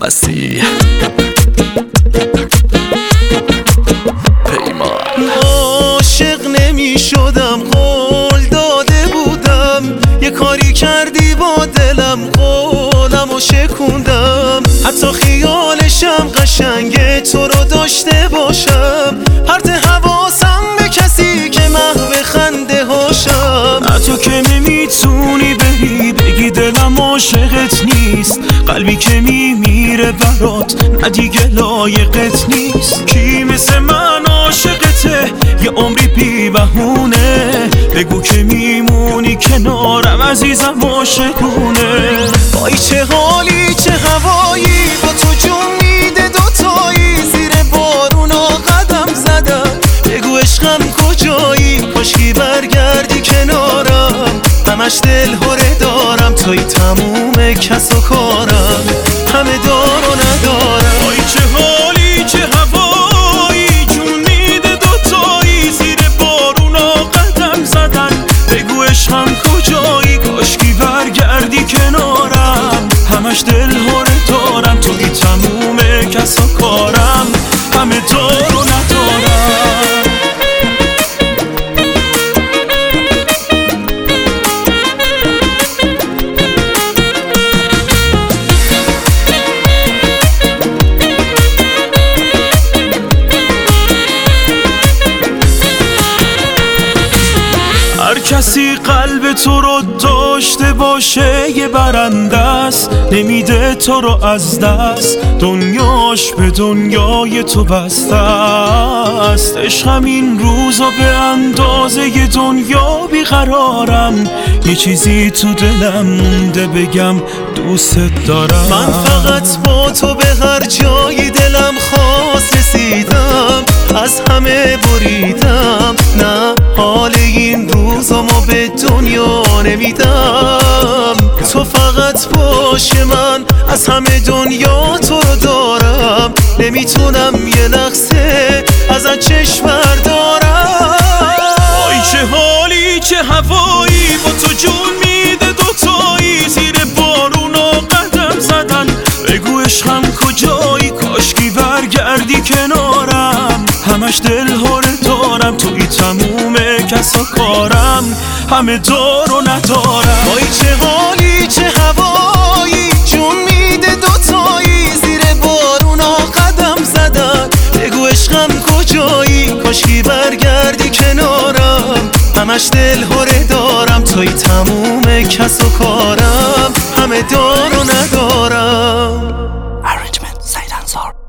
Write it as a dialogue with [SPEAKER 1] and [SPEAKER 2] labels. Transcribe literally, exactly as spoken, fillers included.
[SPEAKER 1] مسیح پیمان.
[SPEAKER 2] عاشق نمی شدم، قول داده بودم، یه کاری کردی با دلم، قولم و شکوندم. حتی خیالشم قشنگه تو رو داشته باشم، پرت حواسم به کسی که محو خنده هاشم.
[SPEAKER 3] تو که نمیتونی بری بگی دلم عاشقت نیست، قلبی که میمیره برات نه دیگه لایقت نیست. کی مثل من عاشقته یه عمری بی بهونه، بگو که میمونی کنارم عزیزم عاشقونه.
[SPEAKER 2] وای چه حالی چه هوایی، با تو جون میده دوتایی، زیر بارونا قدم زدم، بگو عشقم کجایی، کاشکی برگردی کنارم، همش دل هره دارم، توی تموم کس و کارم، همه دار و ندارم.
[SPEAKER 3] وای چه حالی چه هوایی، جون میده دوتایی، زیر بارونا قدم زدن، بگو عشقم کجایی، کاشکی برگردی کنارم، همش دل هره دارم، توی تموم کس و کارم، همه دار و ندارم. هر کسی قلب تو رو داشته باشه یه برنده است، نمیده تو رو از دست، دنیاش به دنیای تو بسته است. عشقم این روزا به اندازه ی دنیا بیقرارم، یه چیزی تو دلم مونده بگم دوست دارم.
[SPEAKER 2] من فقط با تو به هر جایی دلم خواست رسیدم، از همه بریدم، نه حال این روزامو به دنیا نمیدم. تو فقط باشه، من از همه دنیا تو رو دارم، نمیتونم یه لحظه ازت چشم بردارم.
[SPEAKER 3] وای چه حالی چه هوایی، با تو جون میده دوتایی، زیر بارونا قدم زدن، بگو عشقم کجایی، کاشکی برگردی کنارم، همش دل هره دارم، توی تموم کس و کارم، همه دار و ندارم.
[SPEAKER 2] وای چه حالی چه هوایی، جون میده دوتایی، زیر بارونا قدم زدن، بگو عشقم کجایی، کاشکی برگردی کنارم، همش دل هره دارم، توی تموم کس و کارم، همه دار و ندارم.
[SPEAKER 1] Arrangement سعید انصار.